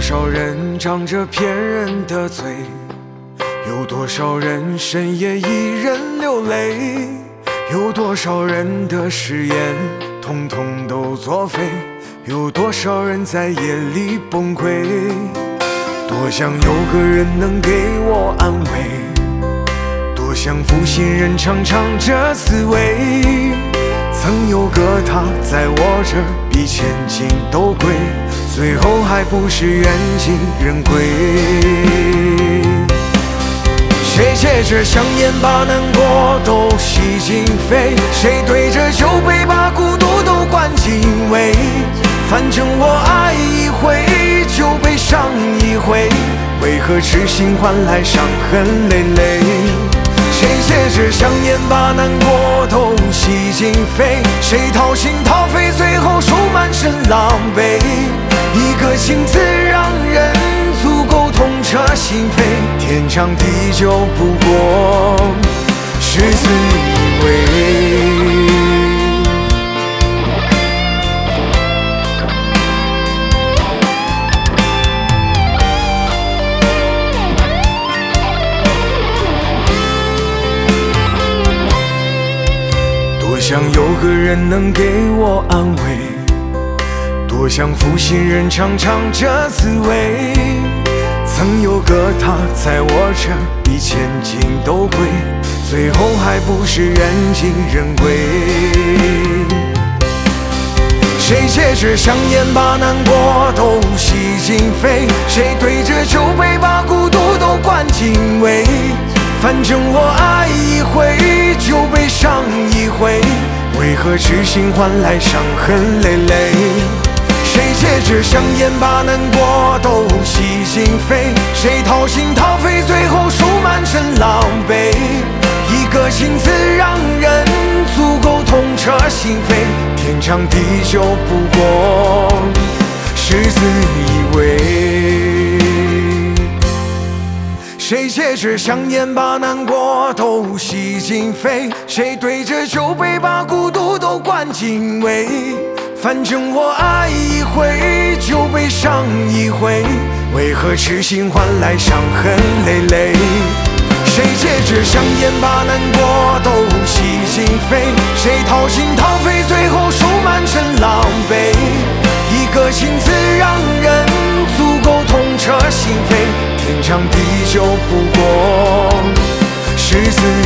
少人张着骗人的嘴，有多少人深夜一人流泪，有多少人的誓言统统都作废，有多少人在夜里崩溃。多想有个人能给我安慰，多想负心人尝尝这滋味。曾有个他在我这儿比千金都贵，最后还不是缘尽人归。谁借着香烟把难过都吸进肺，谁对着酒杯把孤独都灌进胃。反正我爱一回就被伤一回，为何痴心换来伤痕累累？谁借着香烟把难过都吸进肺，谁掏心掏肺最后输满身狼狈。一个情字让人足够痛彻心扉，天长地久不过是自以为。多想有个人能给我安慰，多想负心人尝尝这滋味。曾有个他在我这儿比千金都贵，最后还不是缘尽人归。谁借着香烟把难过都吸进肺，谁对着酒杯把孤独都灌进胃。反正我爱一回就被伤一回，为何痴心换来伤痕累累？谁借着香烟把难过都吸进肺，谁掏心掏肺最后输满身狼狈。一个情字让人足够痛彻心扉，天长地久不过是自以为。谁借着香烟把难过都吸进肺，谁对着酒杯把孤独都灌进胃。反正我爱一回就被伤一回，为何痴心换来伤痕累累？谁借着香烟把难过都吸进肺，谁掏心掏肺最后输满身狼狈。一个情字让人足够痛彻心扉，天长地久不过是自